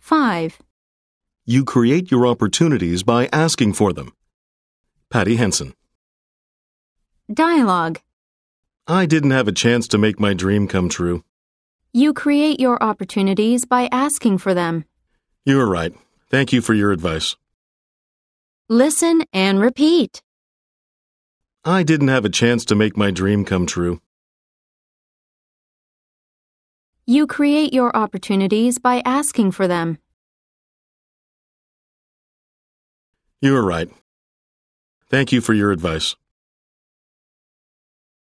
5. You create your opportunities by asking for them. Patty Henson. Dialogue. I didn't have a chance to make my dream come true. You create your opportunities by asking for them. You are right. Thank you for your advice. Listen and repeat. I didn't have a chance to make my dream come true. You create your opportunities by asking for them. You are right. Thank you for your advice.